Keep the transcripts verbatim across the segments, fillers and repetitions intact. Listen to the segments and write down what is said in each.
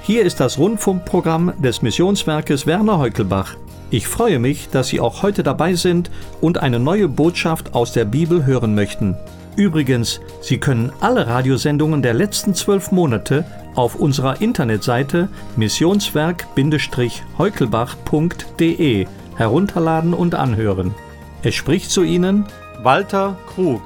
Hier ist das Rundfunkprogramm des Missionswerkes Werner Heukelbach. Ich freue mich, dass Sie auch heute dabei sind und eine neue Botschaft aus der Bibel hören möchten. Übrigens, Sie können alle Radiosendungen der letzten zwölf Monate auf unserer Internetseite missionswerk heukelbach punkt de herunterladen und anhören. Es spricht zu Ihnen Walter Krug.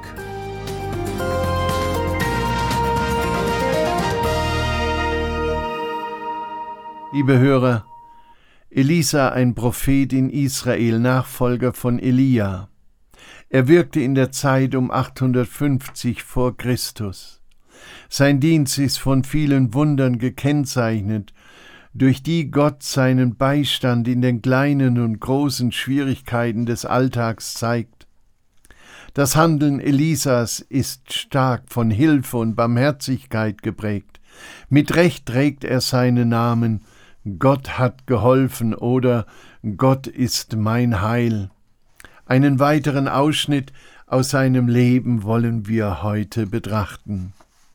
Liebe Hörer, Elisa, ein Prophet in Israel, Nachfolger von Elia. Er wirkte in der Zeit um achthundertfünfzig vor Christus. Sein Dienst ist von vielen Wundern gekennzeichnet, durch die Gott seinen Beistand in den kleinen und großen Schwierigkeiten des Alltags zeigt. Das Handeln Elisas ist stark von Hilfe und Barmherzigkeit geprägt. Mit Recht trägt er seinen Namen: Gott hat geholfen oder Gott ist mein Heil. Einen weiteren Ausschnitt aus seinem Leben wollen wir heute betrachten.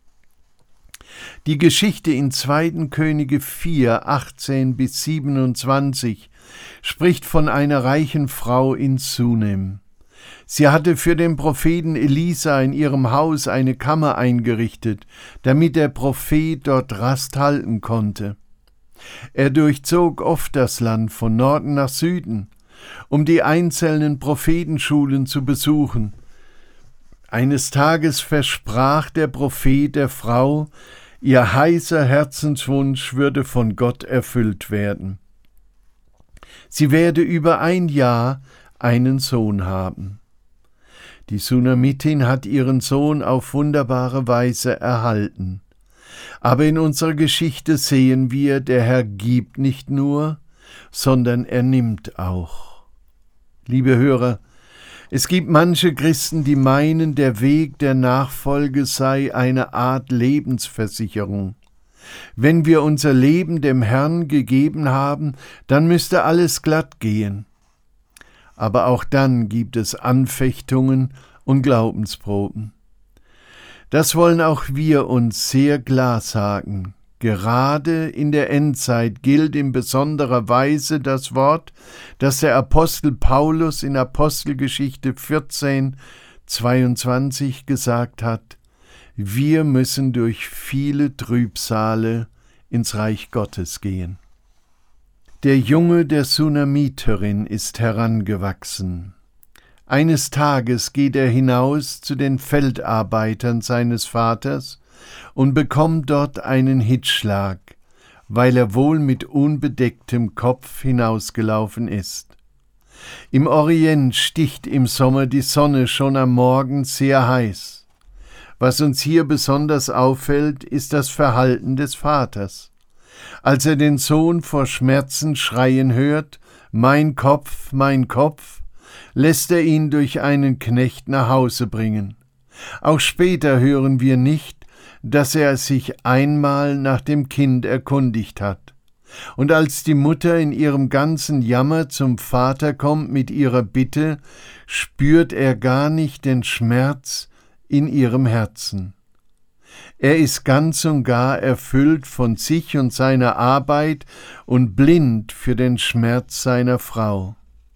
Die Geschichte in zweiten Könige vier, achtzehn bis siebenundzwanzig spricht von einer reichen Frau in Sunem. Sie hatte für den Propheten Elisa in ihrem Haus eine Kammer eingerichtet, damit der Prophet dort Rast halten konnte. Er durchzog oft das Land von Norden nach Süden, um die einzelnen Prophetenschulen zu besuchen. Eines Tages versprach der Prophet der Frau, ihr heißer Herzenswunsch würde von Gott erfüllt werden. Sie werde über ein Jahr einen Sohn haben. Die Sunamitin hat ihren Sohn auf wunderbare Weise erhalten. Aber in unserer Geschichte sehen wir, der Herr gibt nicht nur, sondern er nimmt auch. Liebe Hörer, es gibt manche Christen, die meinen, der Weg der Nachfolge sei eine Art Lebensversicherung. Wenn wir unser Leben dem Herrn gegeben haben, dann müsste alles glatt gehen. Aber auch dann gibt es Anfechtungen und Glaubensproben. Das wollen auch wir uns sehr klar sagen. Gerade in der Endzeit gilt in besonderer Weise das Wort, das der Apostel Paulus in Apostelgeschichte vierzehn, zweiundzwanzig gesagt hat: Wir müssen durch viele Trübsale ins Reich Gottes gehen. Der Junge der Sunamiterin ist herangewachsen. Eines Tages geht er hinaus zu den Feldarbeitern seines Vaters und bekommt dort einen Hitzschlag, weil er wohl mit unbedecktem Kopf hinausgelaufen ist. Im Orient sticht im Sommer die Sonne schon am Morgen sehr heiß. Was uns hier besonders auffällt, ist das Verhalten des Vaters. Als er den Sohn vor Schmerzen schreien hört, »Mein Kopf, mein Kopf«, lässt er ihn durch einen Knecht nach Hause bringen. Auch später hören wir nicht, dass er sich einmal nach dem Kind erkundigt hat. Und als die Mutter in ihrem ganzen Jammer zum Vater kommt mit ihrer Bitte, spürt er gar nicht den Schmerz in ihrem Herzen. Er ist ganz und gar erfüllt von sich und seiner Arbeit und blind für den Schmerz seiner Frau.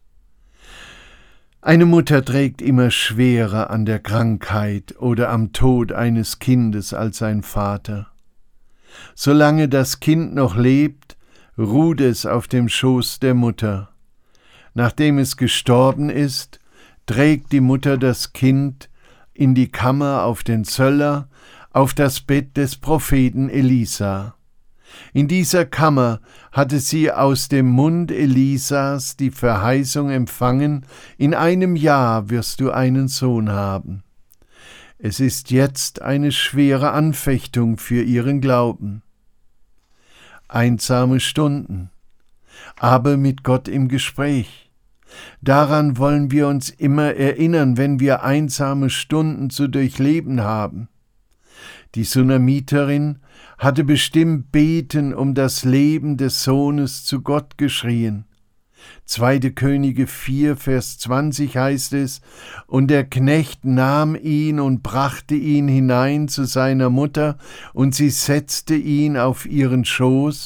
Eine Mutter trägt immer schwerer an der Krankheit oder am Tod eines Kindes als ein Vater. Solange das Kind noch lebt, ruht es auf dem Schoß der Mutter. Nachdem es gestorben ist, trägt die Mutter das Kind in die Kammer auf den Zöller, auf das Bett des Propheten Elisa. In dieser Kammer hatte sie aus dem Mund Elisas die Verheißung empfangen, in einem Jahr wirst du einen Sohn haben. Es ist jetzt eine schwere Anfechtung für ihren Glauben. Einsame Stunden, aber mit Gott im Gespräch. Daran wollen wir uns immer erinnern, wenn wir einsame Stunden zu durchleben haben. Die Sunamiterin hatte bestimmt beten um das Leben des Sohnes zu Gott geschrien. Zweite Könige vier, Vers zwanzig heißt es, und der Knecht nahm ihn und brachte ihn hinein zu seiner Mutter, und sie setzte ihn auf ihren Schoß,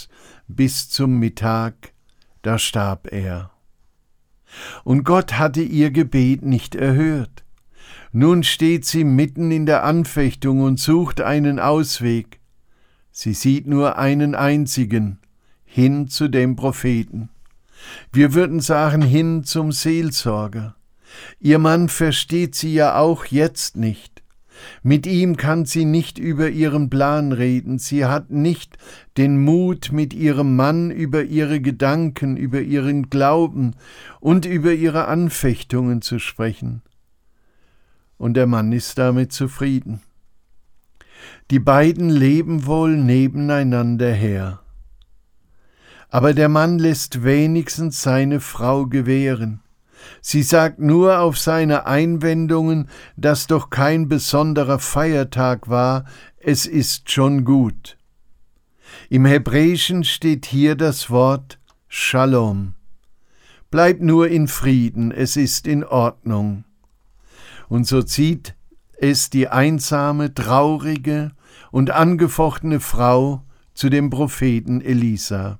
bis zum Mittag, da starb er. Und Gott hatte ihr Gebet nicht erhört. Nun steht sie mitten in der Anfechtung und sucht einen Ausweg. Sie sieht nur einen einzigen, hin zu dem Propheten. Wir würden sagen, hin zum Seelsorger. Ihr Mann versteht sie ja auch jetzt nicht. Mit ihm kann sie nicht über ihren Plan reden. Sie hat nicht den Mut, mit ihrem Mann über ihre Gedanken, über ihren Glauben und über ihre Anfechtungen zu sprechen. Und der Mann ist damit zufrieden. Die beiden leben wohl nebeneinander her. Aber der Mann lässt wenigstens seine Frau gewähren. Sie sagt nur auf seine Einwendungen, dass doch kein besonderer Feiertag war, es ist schon gut. Im Hebräischen steht hier das Wort Shalom. Bleib nur in Frieden, es ist in Ordnung. Und so zieht es die einsame, traurige und angefochtene Frau zu dem Propheten Elisa.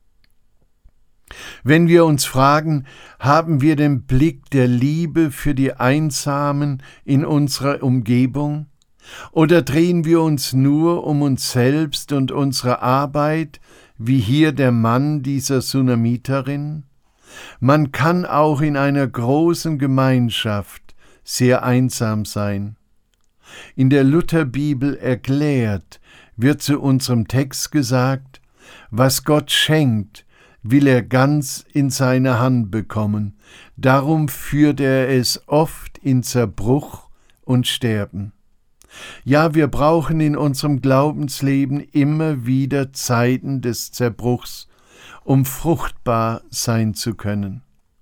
Wenn wir uns fragen, haben wir den Blick der Liebe für die Einsamen in unserer Umgebung? Oder drehen wir uns nur um uns selbst und unsere Arbeit, wie hier der Mann dieser Sunamiterin? Man kann auch in einer großen Gemeinschaft sehr einsam sein. In der Lutherbibel erklärt wird zu unserem Text gesagt, was Gott schenkt, will er ganz in seine Hand bekommen. Darum führt er es oft in Zerbruch und Sterben. Ja, wir brauchen in unserem Glaubensleben immer wieder Zeiten des Zerbruchs, um fruchtbar sein zu können.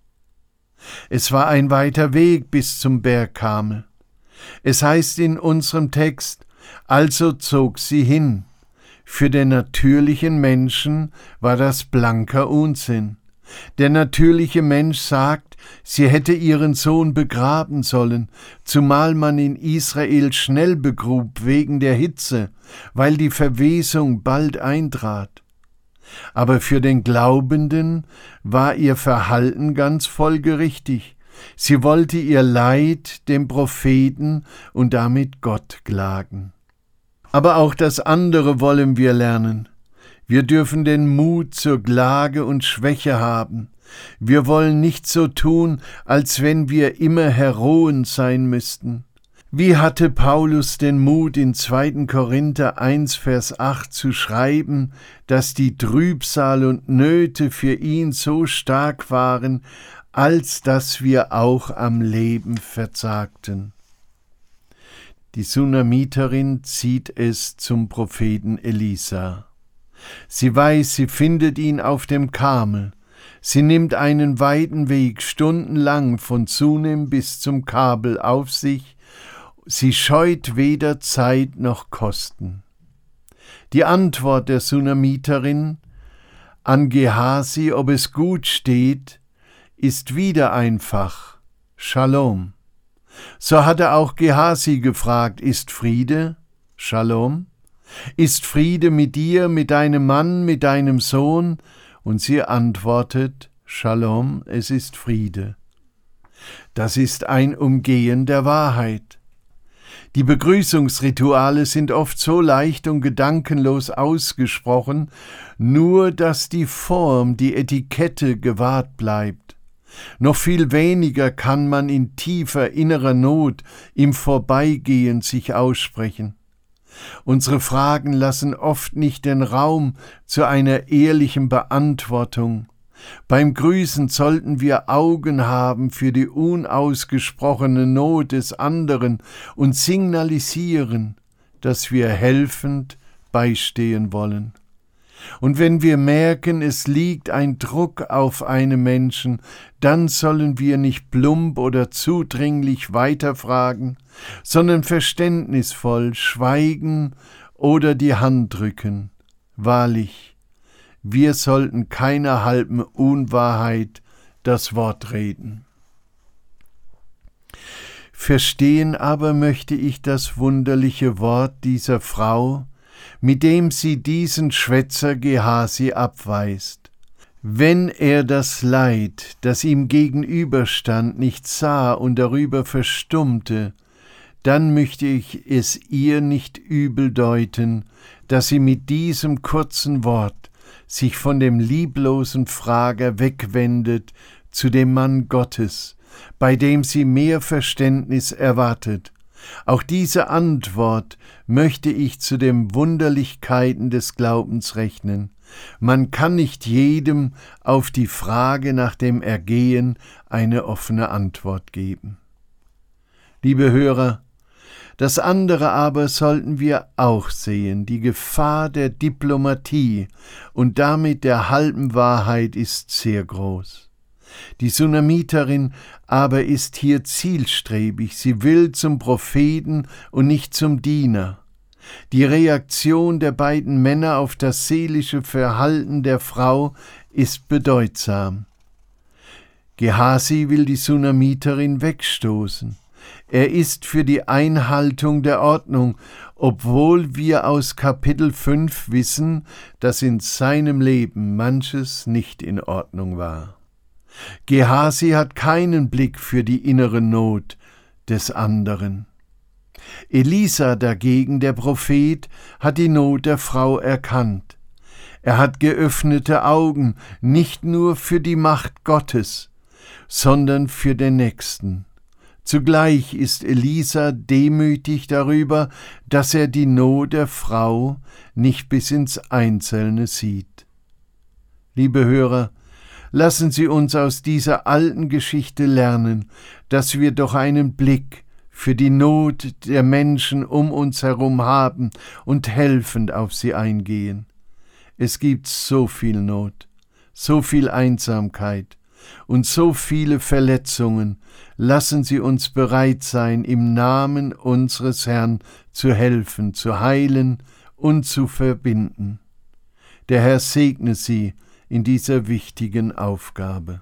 Es war ein weiter Weg bis zum Berg Karmel. Es heißt in unserem Text, also zog sie hin. Für den natürlichen Menschen war das blanker Unsinn. Der natürliche Mensch sagt, sie hätte ihren Sohn begraben sollen, zumal man in Israel schnell begrub wegen der Hitze, weil die Verwesung bald eintrat. Aber für den Glaubenden war ihr Verhalten ganz folgerichtig. Sie wollte ihr Leid dem Propheten und damit Gott klagen. Aber auch das andere wollen wir lernen. Wir dürfen den Mut zur Klage und Schwäche haben. Wir wollen nicht so tun, als wenn wir immer Heroen sein müssten. Wie hatte Paulus den Mut, in zweiter Korinther eins, Vers acht zu schreiben, dass die Trübsal und Nöte für ihn so stark waren, als dass wir auch am Leben verzagten. Die Sunamiterin zieht es zum Propheten Elisa. Sie weiß, sie findet ihn auf dem Karmel. Sie nimmt einen weiten Weg stundenlang von Sunem bis zum Kabel auf sich. Sie scheut weder Zeit noch Kosten. Die Antwort der Sunamiterin an Gehasi, ob es gut steht, ist wieder einfach: Shalom. So hatte auch Gehasi gefragt, ist Friede? Shalom? Ist Friede mit dir, mit deinem Mann, mit deinem Sohn? Und sie antwortet, Shalom, es ist Friede. Das ist ein Umgehen der Wahrheit. Die Begrüßungsrituale sind oft so leicht und gedankenlos ausgesprochen, nur dass die Form, die Etikette gewahrt bleibt. Noch viel weniger kann man in tiefer innerer Not im Vorbeigehen sich aussprechen. Unsere Fragen lassen oft nicht den Raum zu einer ehrlichen Beantwortung. Beim Grüßen sollten wir Augen haben für die unausgesprochene Not des anderen und signalisieren, dass wir helfend beistehen wollen. Und wenn wir merken, es liegt ein Druck auf einem Menschen, dann sollen wir nicht plump oder zudringlich weiterfragen, sondern verständnisvoll schweigen oder die Hand drücken. Wahrlich, wir sollten keiner halben Unwahrheit das Wort reden. Verstehen aber möchte ich das wunderliche Wort dieser Frau, mit dem sie diesen Schwätzer Gehasi abweist. Wenn er das Leid, das ihm gegenüberstand, nicht sah und darüber verstummte, dann möchte ich es ihr nicht übel deuten, dass sie mit diesem kurzen Wort sich von dem lieblosen Frager wegwendet zu dem Mann Gottes, bei dem sie mehr Verständnis erwartet. Auch diese Antwort möchte ich zu den Wunderlichkeiten des Glaubens rechnen. Man kann nicht jedem auf die Frage nach dem Ergehen eine offene Antwort geben. Liebe Hörer, das andere aber sollten wir auch sehen. Die Gefahr der Diplomatie und damit der halben Wahrheit ist sehr groß. Die Sunamiterin aber ist hier zielstrebig, sie will zum Propheten und nicht zum Diener. Die Reaktion der beiden Männer auf das seelische Verhalten der Frau ist bedeutsam. Gehasi will die Sunamiterin wegstoßen. Er ist für die Einhaltung der Ordnung, obwohl wir aus Kapitel fünf wissen, dass in seinem Leben manches nicht in Ordnung war. Gehasi hat keinen Blick für die innere Not des anderen. Elisa dagegen, der Prophet, hat die Not der Frau erkannt. Er hat geöffnete Augen, nicht nur für die Macht Gottes, sondern für den Nächsten. Zugleich ist Elisa demütig darüber, dass er die Not der Frau nicht bis ins Einzelne sieht. Liebe Hörer, lassen Sie uns aus dieser alten Geschichte lernen, dass wir doch einen Blick für die Not der Menschen um uns herum haben und helfend auf sie eingehen. Es gibt so viel Not, so viel Einsamkeit und so viele Verletzungen. Lassen Sie uns bereit sein, im Namen unseres Herrn zu helfen, zu heilen und zu verbinden. Der Herr segne Sie in dieser wichtigen Aufgabe.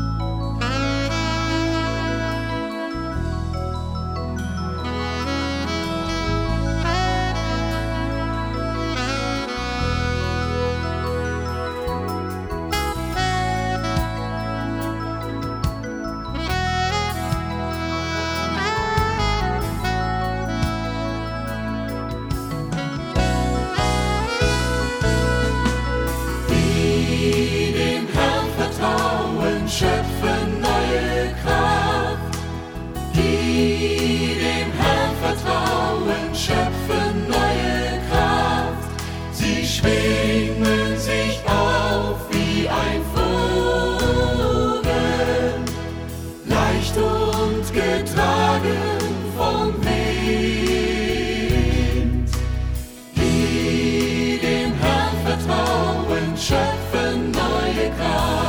Schöpfen neue Kraft, die dem Herrn vertrauen, schöpfen neue Kraft. Sie schwingen sich auf wie ein Vogel, leicht und getragen vom Wind. Die dem Herrn vertrauen, schöpfen neue Kraft.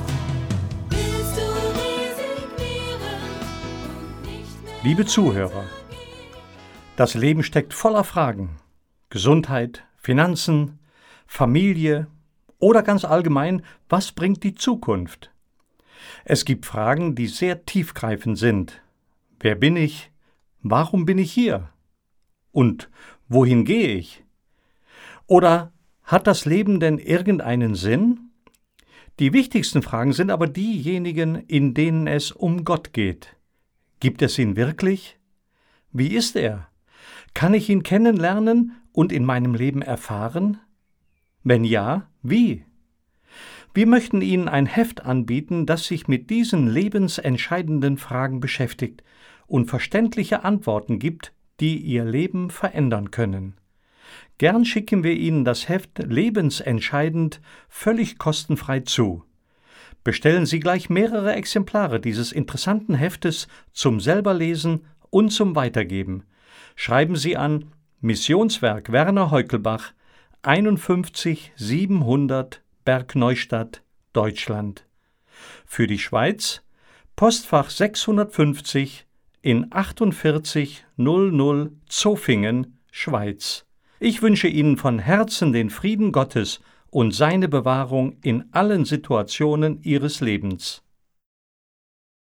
Liebe Zuhörer, das Leben steckt voller Fragen. Gesundheit, Finanzen, Familie oder ganz allgemein, was bringt die Zukunft? Es gibt Fragen, die sehr tiefgreifend sind. Wer bin ich? Warum bin ich hier? Und wohin gehe ich? Oder hat das Leben denn irgendeinen Sinn? Die wichtigsten Fragen sind aber diejenigen, in denen es um Gott geht. Gibt es ihn wirklich? Wie ist er? Kann ich ihn kennenlernen und in meinem Leben erfahren? Wenn ja, wie? Wir möchten Ihnen ein Heft anbieten, das sich mit diesen lebensentscheidenden Fragen beschäftigt und verständliche Antworten gibt, die Ihr Leben verändern können. Gern schicken wir Ihnen das Heft Lebensentscheidend völlig kostenfrei zu. Bestellen Sie gleich mehrere Exemplare dieses interessanten Heftes zum Selberlesen und zum Weitergeben. Schreiben Sie an Missionswerk Werner Heukelbach, einundfünfzig siebenhundert Bergneustadt, Deutschland. Für die Schweiz Postfach sechshundertfünfzig in achtundvierzig null null Zofingen, Schweiz. Ich wünsche Ihnen von Herzen den Frieden Gottes und seine Bewahrung in allen Situationen Ihres Lebens.